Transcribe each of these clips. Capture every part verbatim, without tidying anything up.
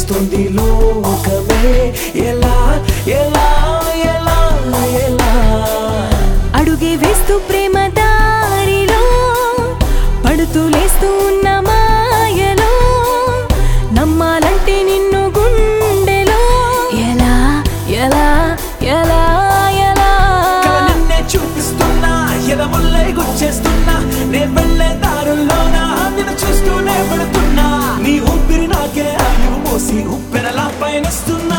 చూపిస్తుంది లోకమే ఎలా ఎలా ఎలా ఎలా అడుగే వేస్తూ ప్రేమ దారిలో పడుతూ లేస్తూ ఉన్న మాయలో నమ్మాలంటే నిన్ను గుండెలో ఎలా ఎలా ఎలా ఎలా నిన్నే చూపిస్తున్నా ఎదముల్లై గుచ్చేస్తున్నా నే వెళ్ళే దారుల్లోనా నిన్ను చూస్తూనే పడుతున్నా నీ ఊపిరి నాకే ఆయువు మోసి ఉప్పెనలా పయనిస్తున్నా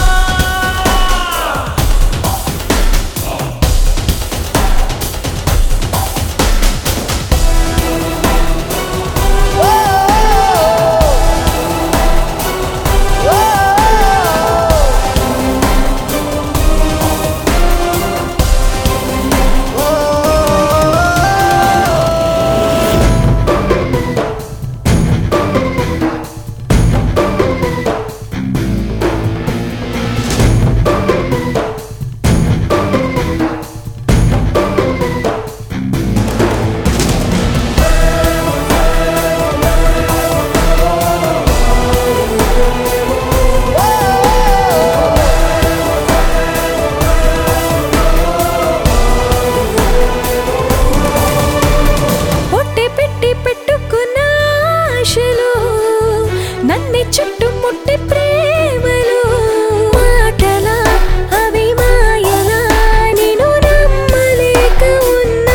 నన్ను చుట్టుముట్టి ప్రేమలు మాటలా అవి మాయలా నేను నమ్మలేక ఉన్నా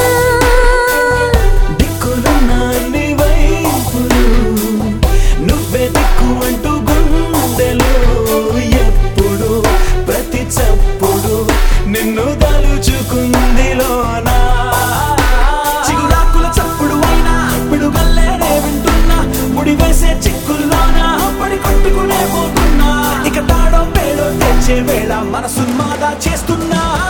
దిక్కులున్నా నీ వైపులు నువ్వే దిక్కు అంటూ గుండెలు ఎప్పుడు ప్రతి చప్పుడు నిన్ను తలుచుకుందిలోనా చిగురాకుల చప్పుడు అయినా పిడుగల్లేనే వింటున్నా ముడి వేసే చిక్కుల్లోనా పడి కొట్టుకునే పోతున్నా ఇక తాడో పేడో తెచ్చే వేళ మనసు మాదా చేస్తున్నా